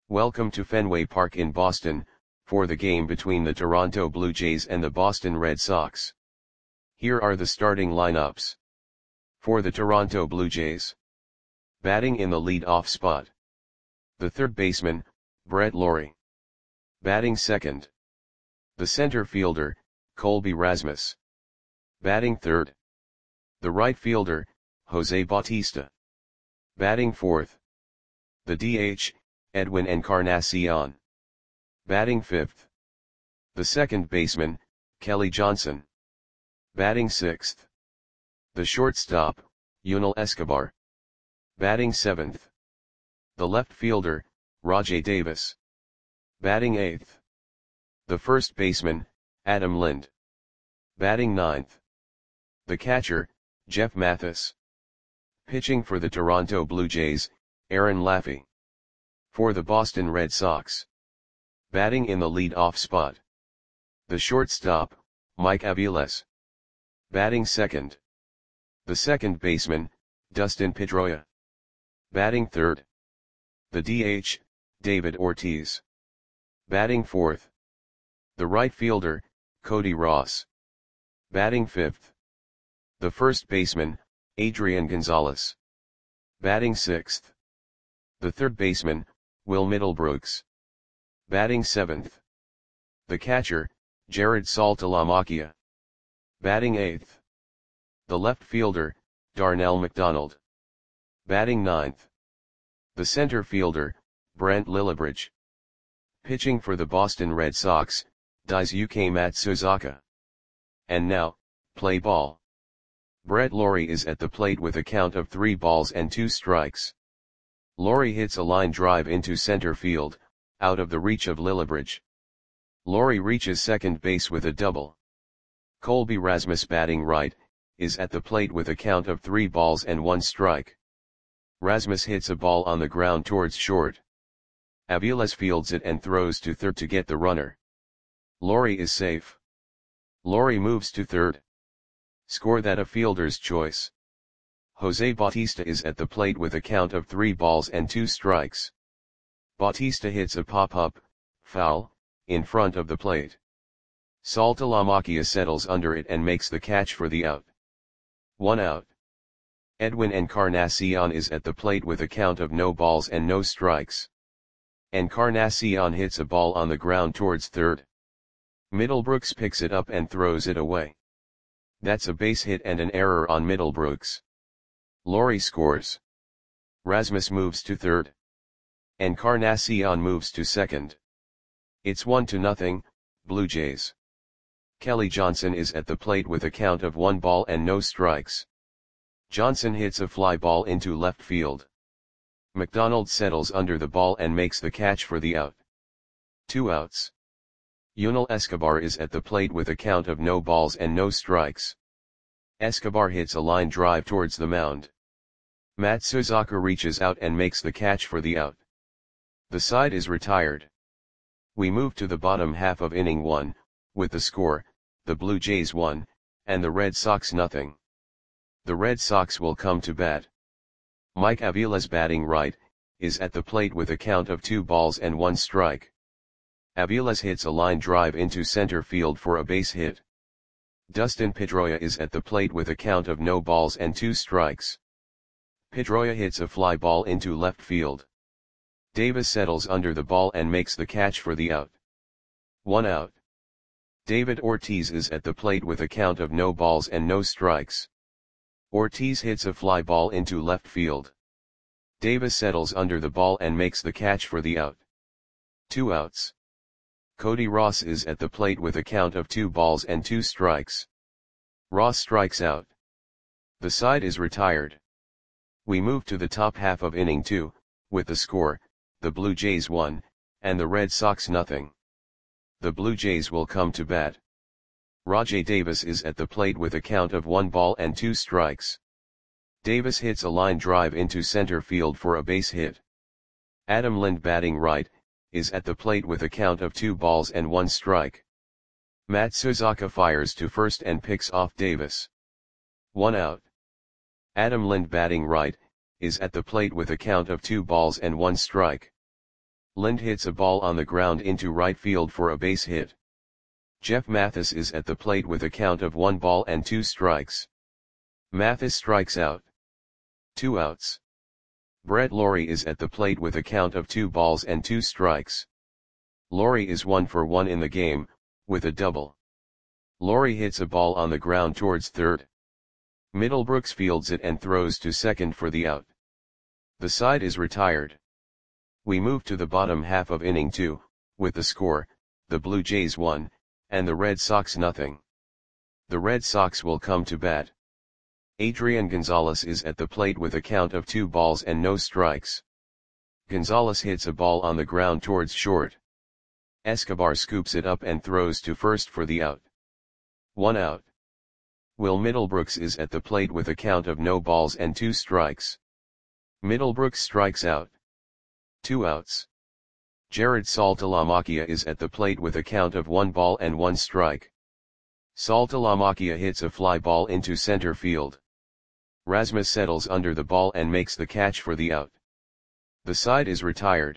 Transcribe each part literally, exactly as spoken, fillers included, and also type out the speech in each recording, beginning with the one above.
Welcome to Fenway Park in Boston, for the game between the Toronto Blue Jays and the Boston Red Sox. Here are the starting lineups. For the Toronto Blue Jays. Batting in the lead-off spot. The third baseman, Brett Lawrie. Batting second. The center fielder, Colby Rasmus. Batting third. The right fielder, Jose Bautista. Batting fourth. The D H, Edwin Encarnacion. Batting fifth. The second baseman, Kelly Johnson. Batting sixth. The shortstop, Yunel Escobar. Batting seventh. The left fielder, Rajai Davis. Batting eighth. The first baseman, Adam Lind. Batting ninth. The catcher, Jeff Mathis. Pitching for the Toronto Blue Jays, Aaron Laffey. For the Boston Red Sox. Batting in the lead-off spot. The shortstop, Mike Aviles. Batting second. The second baseman, Dustin Pedroia. Batting third. The D H, David Ortiz. Batting fourth. The right fielder, Cody Ross. Batting fifth. The first baseman, Adrian Gonzalez. Batting sixth. The third baseman, Will Middlebrooks. Batting seventh. The catcher, Jared Saltalamacchia. Batting eighth. The left fielder, Darnell McDonald. Batting ninth. The center fielder, Brent Lillibridge. Pitching for the Boston Red Sox, Daisuke Matsuzaka. And now, play ball. Brett Lawrie is at the plate with a count of three balls and two strikes. Lawrie hits a line drive into center field, out of the reach of Lillibridge. Lawrie reaches second base with a double. Colby Rasmus, batting right, is at the plate with a count of three balls and one strike. Rasmus hits a ball on the ground towards short. Aviles fields it and throws to third to get the runner. Lawrie is safe. Lawrie moves to third. Score that a fielder's choice. Jose Bautista is at the plate with a count of three balls and two strikes. Bautista hits a pop-up, foul, in front of the plate. Saltalamacchia settles under it and makes the catch for the out. One out. Edwin Encarnacion is at the plate with a count of no balls and no strikes. Encarnacion hits a ball on the ground towards third. Middlebrooks picks it up and throws it away. That's a base hit and an error on Middlebrooks. Lawrie scores. Rasmus moves to third. Encarnacion moves to second. It's one to nothing, Blue Jays. Kelly Johnson is at the plate with a count of one ball and no strikes. Johnson hits a fly ball into left field. McDonald settles under the ball and makes the catch for the out. Two outs. Yunel Escobar is at the plate with a count of no balls and no strikes. Escobar hits a line drive towards the mound. Matsuzaka reaches out and makes the catch for the out. The side is retired. We move to the bottom half of inning one, with the score, the Blue Jays one, and the Red Sox nothing. The Red Sox will come to bat. Mike Aviles, batting right, is at the plate with a count of two balls and one strike. Aviles hits a line drive into center field for a base hit. Dustin Pedroia is at the plate with a count of no balls and two strikes. Pedroia hits a fly ball into left field. Davis settles under the ball and makes the catch for the out. One out. David Ortiz is at the plate with a count of no balls and no strikes. Ortiz hits a fly ball into left field. Davis settles under the ball and makes the catch for the out. Two outs. Cody Ross is at the plate with a count of two balls and two strikes. Ross strikes out. The side is retired. We move to the top half of inning two, with the score, the Blue Jays one, and the Red Sox nothing. The Blue Jays will come to bat. Rajai Davis is at the plate with a count of one ball and two strikes. Davis hits a line drive into center field for a base hit. Adam Lind, batting right, is at the plate with a count of two balls and one strike. Matsuzaka fires to first and picks off Davis. One out. Adam Lind, batting right, is at the plate with a count of two balls and one strike. Lind hits a ball on the ground into right field for a base hit. Jeff Mathis is at the plate with a count of one ball and two strikes. Mathis strikes out. Two outs. Brett Lawrie is at the plate with a count of two balls and two strikes. Lawrie is one for one in the game, with a double. Lawrie hits a ball on the ground towards third. Middlebrooks fields it and throws to second for the out. The side is retired. We move to the bottom half of inning two, with the score, the Blue Jays one, and the Red Sox nothing. The Red Sox will come to bat. Adrian Gonzalez is at the plate with a count of two balls and no strikes. Gonzalez hits a ball on the ground towards short. Escobar scoops it up and throws to first for the out. One out. Will Middlebrooks is at the plate with a count of no balls and two strikes. Middlebrooks strikes out. Two outs. Jared Saltalamacchia is at the plate with a count of one ball and one strike. Saltalamacchia hits a fly ball into center field. Rasmus settles under the ball and makes the catch for the out. The side is retired.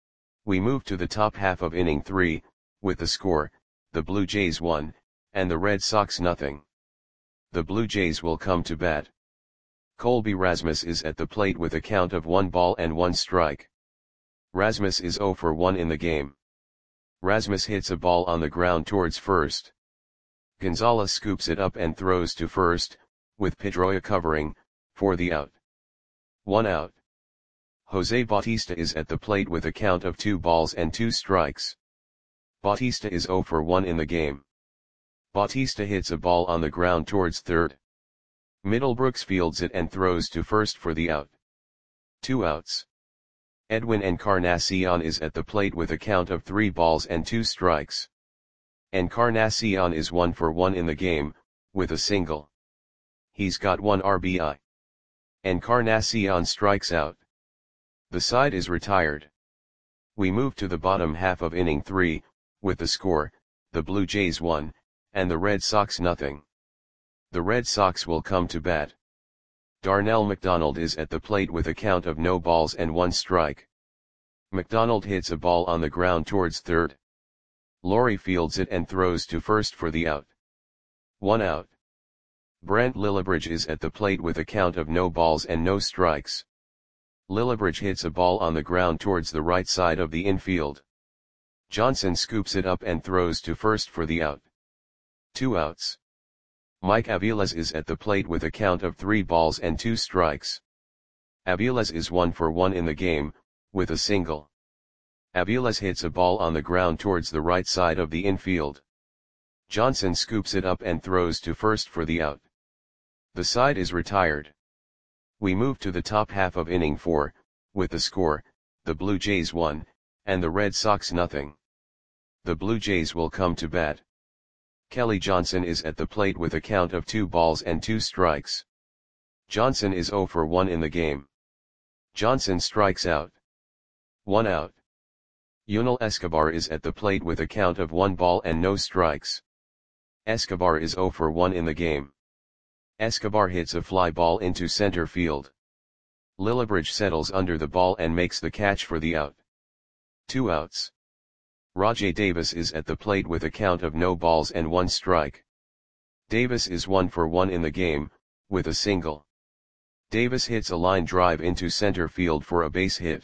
We move to the top half of inning three, with the score, the Blue Jays one, and the Red Sox nothing. The Blue Jays will come to bat. Colby Rasmus is at the plate with a count of one ball and one strike. Rasmus is zero for one in the game. Rasmus hits a ball on the ground towards first. Gonzalez scoops it up and throws to first, with Pedroia covering, for the out. One out. Jose Bautista is at the plate with a count of two balls and two strikes. Bautista is zero for one in the game. Bautista hits a ball on the ground towards third. Middlebrooks fields it and throws to first for the out. Two outs. Edwin Encarnacion is at the plate with a count of three balls and two strikes. Encarnacion is one for one in the game, with a single. He's got one R B I. Encarnacion strikes out. The side is retired. We move to the bottom half of inning three, with the score, the Blue Jays one, and the Red Sox nothing. The Red Sox will come to bat. Darnell McDonald is at the plate with a count of no balls and one strike. McDonald hits a ball on the ground towards third. Lawrie fields it and throws to first for the out. One out. Brent Lillibridge is at the plate with a count of no balls and no strikes. Lillibridge hits a ball on the ground towards the right side of the infield. Johnson scoops it up and throws to first for the out. Two outs. Mike Aviles is at the plate with a count of three balls and two strikes. Aviles is one for one in the game, with a single. Aviles hits a ball on the ground towards the right side of the infield. Johnson scoops it up and throws to first for the out. The side is retired. We move to the top half of inning four, with the score, the Blue Jays one, and the Red Sox nothing. The Blue Jays will come to bat. Kelly Johnson is at the plate with a count of two balls and two strikes. Johnson is zero for one in the game. Johnson strikes out. One out. Yunel Escobar is at the plate with a count of one ball and no strikes. Escobar is zero for one in the game. Escobar hits a fly ball into center field. Lillibridge settles under the ball and makes the catch for the out. Two outs. Rajai Davis is at the plate with a count of no balls and one strike. Davis is one for one in the game, with a single. Davis hits a line drive into center field for a base hit.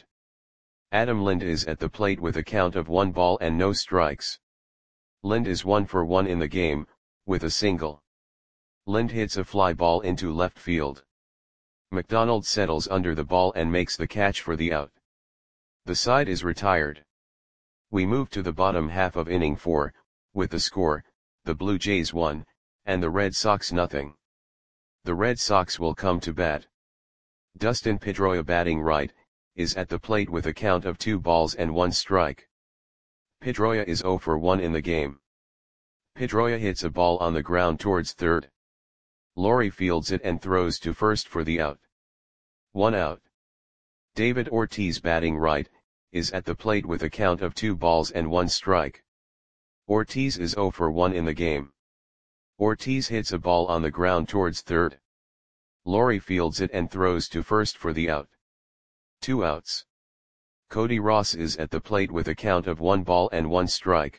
Adam Lind is at the plate with a count of one ball and no strikes. Lind is one for one in the game, with a single. Lind hits a fly ball into left field. McDonald settles under the ball and makes the catch for the out. The side is retired. We move to the bottom half of inning four, with the score, the Blue Jays one, and the Red Sox nothing. The Red Sox will come to bat. Dustin Pedroia batting right, is at the plate with a count of two balls and one strike. Pedroia is zero for one in the game. Pedroia hits a ball on the ground towards third. Lawrie fields it and throws to first for the out. One out. David Ortiz batting right, is at the plate with a count of two balls and one strike. Ortiz is zero for one in the game. Ortiz hits a ball on the ground towards third. Lawrie fields it and throws to first for the out. Two outs. Cody Ross is at the plate with a count of one ball and one strike.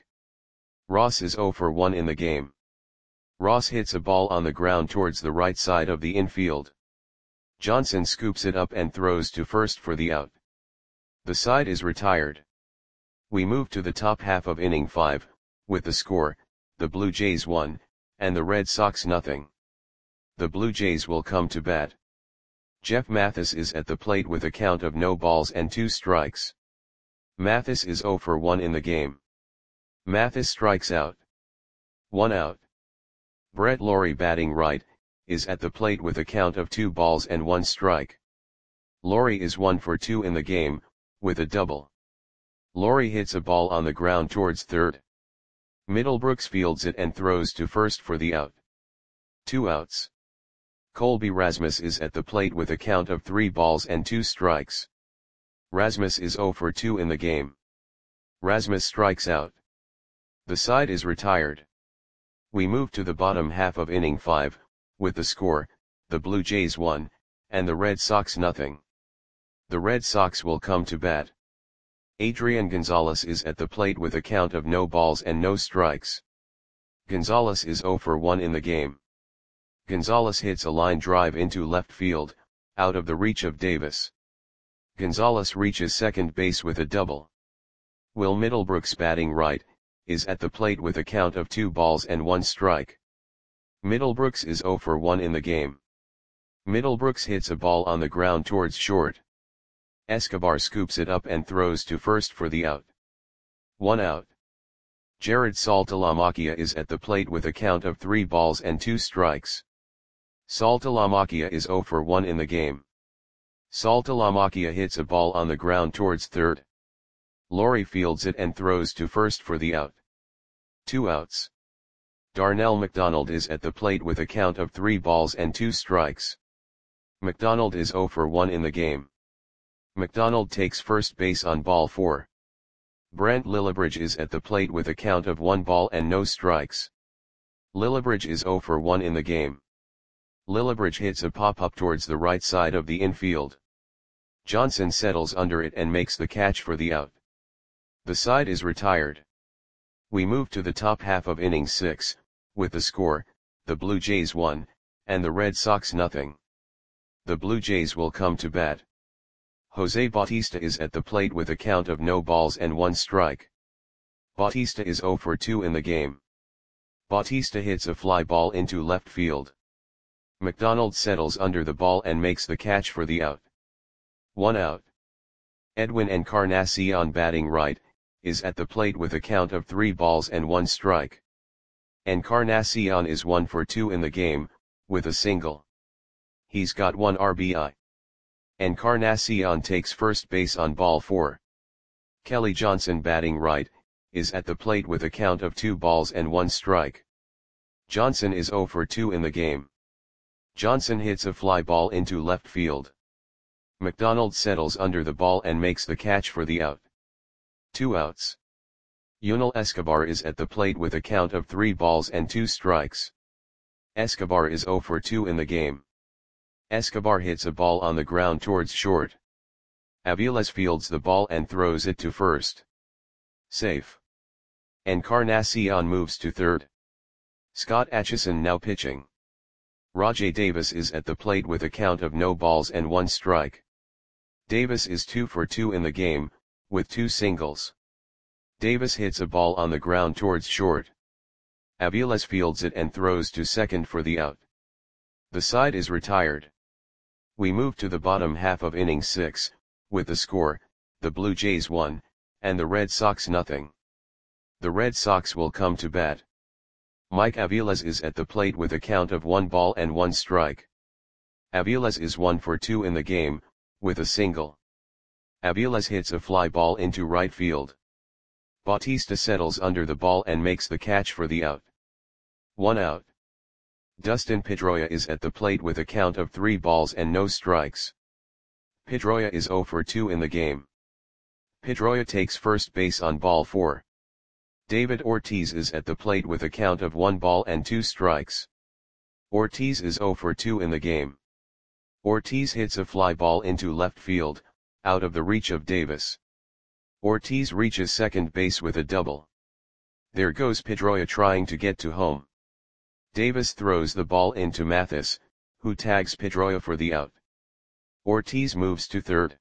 Ross is zero for one in the game. Ross hits a ball on the ground towards the right side of the infield. Johnson scoops it up and throws to first for the out. The side is retired. We move to the top half of inning five, with the score, the Blue Jays one, and the Red Sox nothing. The Blue Jays will come to bat. Jeff Mathis is at the plate with a count of no balls and two strikes. Mathis is zero for one in the game. Mathis strikes out. One out. Brett Lawrie, batting right, is at the plate with a count of two balls and one strike. Lawrie is one for two in the game, with a double. Lawrie hits a ball on the ground towards third. Middlebrooks fields it and throws to first for the out. Two outs. Colby Rasmus is at the plate with a count of three balls and two strikes. Rasmus is zero for two in the game. Rasmus strikes out. The side is retired. We move to the bottom half of inning five, with the score, the Blue Jays one, and the Red Sox nothing. The Red Sox will come to bat. Adrian Gonzalez is at the plate with a count of no balls and no strikes. Gonzalez is zero for one in the game. Gonzalez hits a line drive into left field, out of the reach of Davis. Gonzalez reaches second base with a double. Will Middlebrooks, batting right, is at the plate with a count of two balls and one strike. Middlebrooks is zero for one in the game. Middlebrooks hits a ball on the ground towards short. Escobar scoops it up and throws to first for the out. One out. Jared Saltalamacchia is at the plate with a count of three balls and two strikes. Saltalamacchia is zero for one in the game. Saltalamacchia hits a ball on the ground towards third. Lawrie fields it and throws to first for the out. Two outs. Darnell McDonald is at the plate with a count of three balls and two strikes. McDonald is zero for one in the game. McDonald takes first base on ball four. Brent Lillibridge is at the plate with a count of one ball and no strikes. Lillibridge is zero for one in the game. Lillibridge hits a pop-up towards the right side of the infield. Johnson settles under it and makes the catch for the out. The side is retired. We move to the top half of inning six, with the score, the Blue Jays one, and the Red Sox nothing. The Blue Jays will come to bat. Jose Bautista is at the plate with a count of no balls and one strike. Bautista is zero for two in the game. Bautista hits a fly ball into left field. McDonald settles under the ball and makes the catch for the out. One out. Edwin Encarnacion, batting right, is at the plate with a count of three balls and one strike. Encarnacion is one for two in the game, with a single. He's got one R B I. Encarnacion takes first base on ball four. Kelly Johnson, batting right, is at the plate with a count of two balls and one strike. Johnson is zero for two in the game. Johnson hits a fly ball into left field. McDonald settles under the ball and makes the catch for the out. Two outs. Yunel Escobar is at the plate with a count of three balls and two strikes. Escobar is zero for two in the game. Escobar hits a ball on the ground towards short. Aviles fields the ball and throws it to first. Safe. Encarnacion moves to third. Scott Atchison now pitching. Rajai Davis is at the plate with a count of no balls and one strike. Davis is two for two in the game, with two singles. Davis hits a ball on the ground towards short. Aviles fields it and throws to second for the out. The side is retired. We move to the bottom half of inning six, with the score, the Blue Jays one, and the Red Sox nothing. The Red Sox will come to bat. Mike Aviles is at the plate with a count of one ball and one strike. Aviles is one for two in the game, with a single. Aviles hits a fly ball into right field. Bautista settles under the ball and makes the catch for the out. One out. Dustin Pedroia is at the plate with a count of three balls and no strikes. Pedroia is zero for two in the game. Pedroia takes first base on ball four. David Ortiz is at the plate with a count of one ball and two strikes. Ortiz is zero for two in the game. Ortiz hits a fly ball into left field, out of the reach of Davis. Ortiz reaches second base with a double. There goes Pedroia trying to get to home. Davis throws the ball into Mathis, who tags Pedroia for the out. Ortiz moves to third.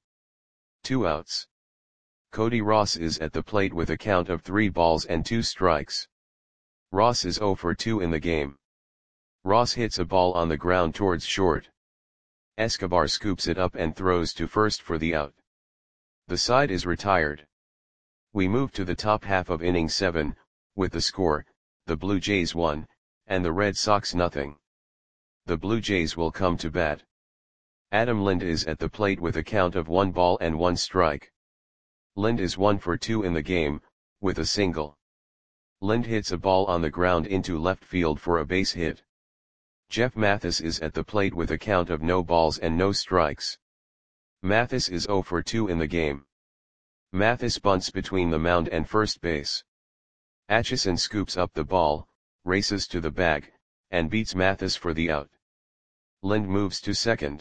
Two outs. Cody Ross is at the plate with a count of three balls and two strikes. Ross is oh for two in the game. Ross hits a ball on the ground towards short. Escobar scoops it up and throws to first for the out. The side is retired. We move to the top half of inning seven, with the score, the Blue Jays one, and the Red Sox nothing. The Blue Jays will come to bat. Adam Lind is at the plate with a count of one ball and one strike. Lind is one for two in the game, with a single. Lind hits a ball on the ground into left field for a base hit. Jeff Mathis is at the plate with a count of no balls and no strikes. Mathis is oh for two in the game. Mathis bunts between the mound and first base. Atchison scoops up the ball, races to the bag, and beats Mathis for the out. Lind moves to second.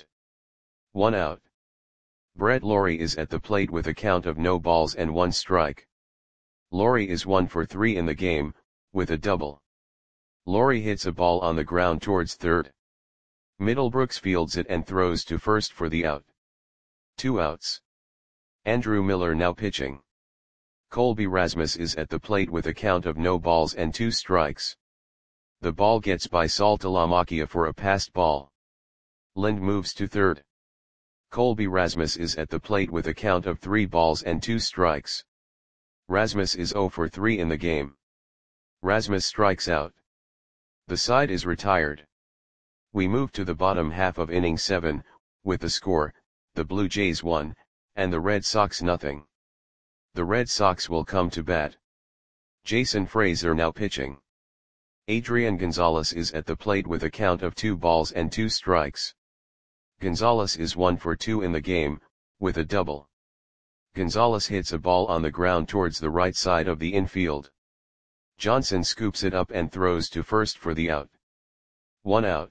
One out. Brett Lawrie is at the plate with a count of no balls and one strike. Lawrie is one for three in the game, with a double. Lawrie hits a ball on the ground towards third. Middlebrooks fields it and throws to first for the out. Two outs. Andrew Miller now pitching. Colby Rasmus is at the plate with a count of no balls and two strikes. The ball gets by Saltalamacchia for a passed ball. Lind moves to third. Colby Rasmus is at the plate with a count of three balls and two strikes. Rasmus is oh for three in the game. Rasmus strikes out. The side is retired. We move to the bottom half of inning seven, with the score, the Blue Jays one, and the Red Sox nothing. The Red Sox will come to bat. Jason Frazier now pitching. Adrian Gonzalez is at the plate with a count of two balls and two strikes. Gonzalez is one for two in the game, with a double. Gonzalez hits a ball on the ground towards the right side of the infield. Johnson scoops it up and throws to first for the out. One out.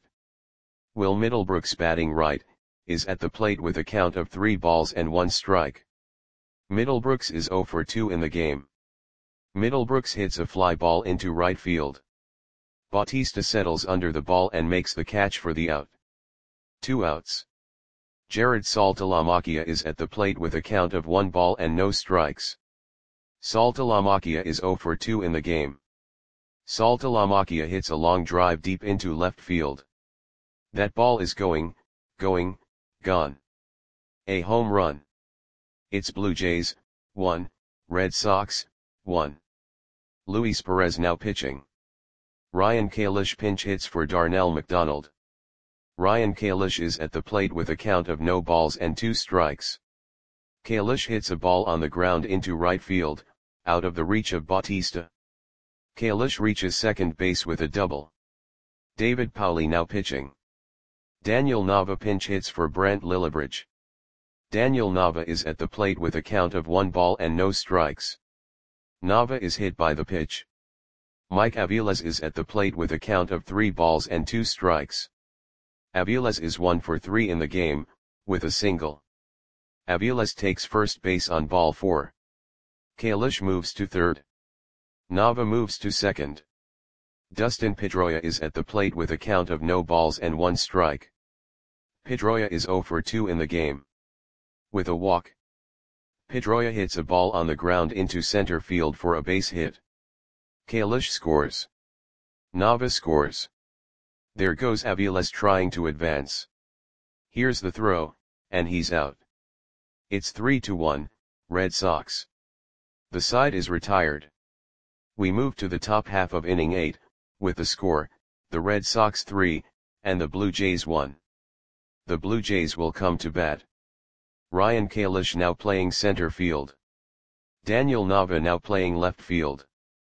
Will Middlebrooks, batting right, is at the plate with a count of three balls and one strike. Middlebrooks is oh for two in the game. Middlebrooks hits a fly ball into right field. Bautista settles under the ball and makes the catch for the out. Two outs. Jared Saltalamacchia is at the plate with a count of one ball and no strikes. Saltalamacchia is oh for two in the game. Saltalamacchia hits a long drive deep into left field. That ball is going, going, gone. A home run. It's Blue Jays, one, Red Sox, one. Luis Perez now pitching. Ryan Kalish pinch hits for Darnell McDonald. Ryan Kalish is at the plate with a count of no balls and two strikes. Kalish hits a ball on the ground into right field, out of the reach of Bautista. Kalish reaches second base with a double. David Pauley now pitching. Daniel Nava pinch hits for Brent Lillibridge. Daniel Nava is at the plate with a count of one ball and no strikes. Nava is hit by the pitch. Mike Aviles is at the plate with a count of three balls and two strikes. Aviles is one for three in the game, with a single. Aviles takes first base on ball four. Kalish moves to third. Nava moves to second. Dustin Pedroia is at the plate with a count of no balls and one strike. Pedroia is oh for two in the game. With a walk. Pedroia hits a ball on the ground into center field for a base hit. Kalish scores. Nava scores. There goes Aviles trying to advance. Here's the throw, and he's out. It's three to one, Red Sox. The side is retired. We move to the top half of inning eight, with the score, the Red Sox three, and the Blue Jays one. The Blue Jays will come to bat. Ryan Kalish now playing center field. Daniel Nava now playing left field.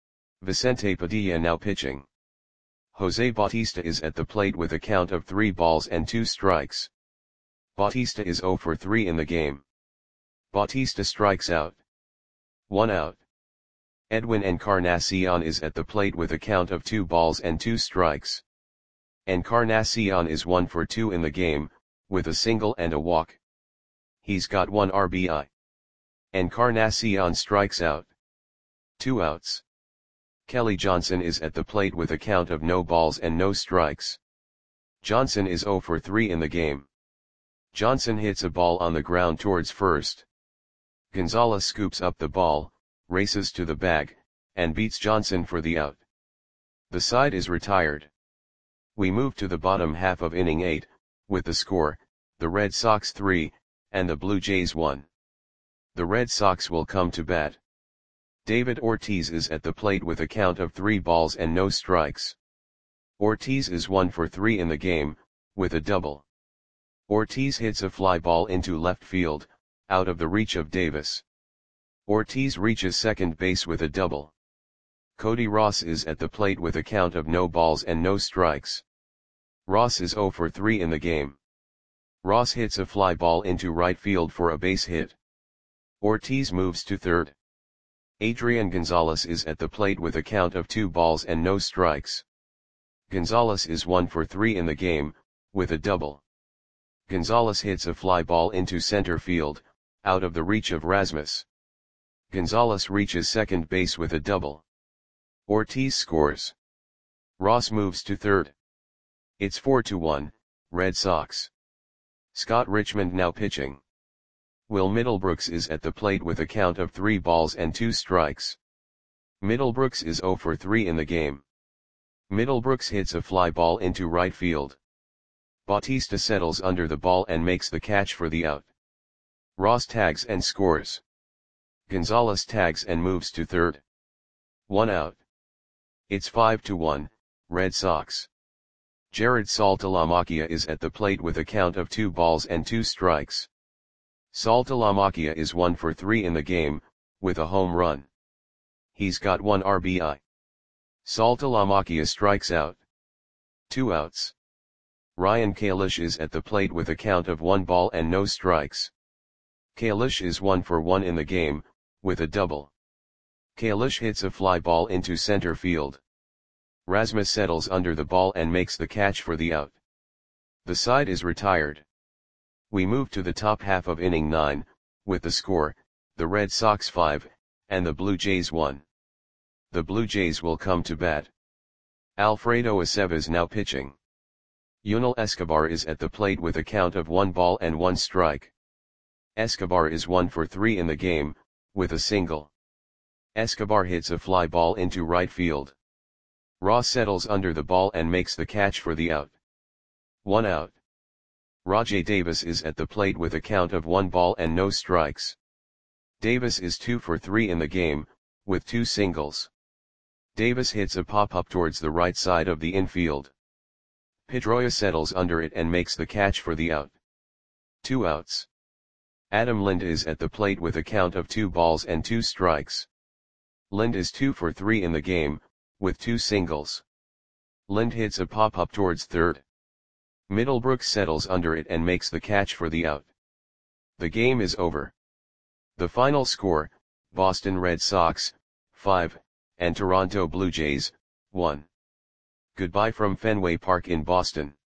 Vicente Padilla now pitching. Jose Bautista is at the plate with a count of three balls and two strikes. Bautista is oh for three in the game. Bautista strikes out. One out. Edwin Encarnacion is at the plate with a count of two balls and two strikes. Encarnacion is one for two in the game, with a single and a walk. He's got one R B I. Encarnacion strikes out. Two outs. Kelly Johnson is at the plate with a count of no balls and no strikes. Johnson is oh for three in the game. Johnson hits a ball on the ground towards first. Gonzalez scoops up the ball, races to the bag, and beats Johnson for the out. The side is retired. We move to the bottom half of inning eight, with the score, the Red Sox three, and the Blue Jays one. The Red Sox will come to bat. David Ortiz is at the plate with a count of three balls and no strikes. Ortiz is one for three in the game, with a double. Ortiz hits a fly ball into left field, out of the reach of Davis. Ortiz reaches second base with a double. Cody Ross is at the plate with a count of no balls and no strikes. Ross is oh for three in the game. Ross hits a fly ball into right field for a base hit. Ortiz moves to third. Adrian Gonzalez is at the plate with a count of two balls and no strikes. Gonzalez is one for three in the game, with a double. Gonzalez hits a fly ball into center field, out of the reach of Rasmus. Gonzalez reaches second base with a double. Ortiz scores. Ross moves to third. It's four to one, Red Sox. Scott Richmond now pitching. Will Middlebrooks is at the plate with a count of three balls and two strikes. Middlebrooks is oh for three in the game. Middlebrooks hits a fly ball into right field. Bautista settles under the ball and makes the catch for the out. Ross tags and scores. Gonzalez tags and moves to third. One out. It's five to one, Red Sox. Jared Saltalamacchia is at the plate with a count of two balls and two strikes. Saltalamacchia is one for three in the game, with a home run. He's got one R B I. Saltalamacchia strikes out. Two outs. Ryan Kalish is at the plate with a count of one ball and no strikes. Kalish is one for one in the game, with a double. Kalish hits a fly ball into center field. Rasmus settles under the ball and makes the catch for the out. The side is retired. We move to the top half of inning nine, with the score, the Red Sox five, and the Blue Jays one. The Blue Jays will come to bat. Alfredo Aceves now pitching. Yunel Escobar is at the plate with a count of one ball and one strike. Escobar is one for three in the game, with a single. Escobar hits a fly ball into right field. Ross settles under the ball and makes the catch for the out. One out. Rajay Davis is at the plate with a count of one ball and no strikes. Davis is two for three in the game, with two singles. Davis hits a pop-up towards the right side of the infield. Pedroia settles under it and makes the catch for the out. Two outs. Adam Lind is at the plate with a count of two balls and two strikes. Lind is two for three in the game, with two singles. Lind hits a pop-up towards third. Middlebrooks settles under it and makes the catch for the out. The game is over. The final score, Boston Red Sox, five, and Toronto Blue Jays, one. Goodbye from Fenway Park in Boston.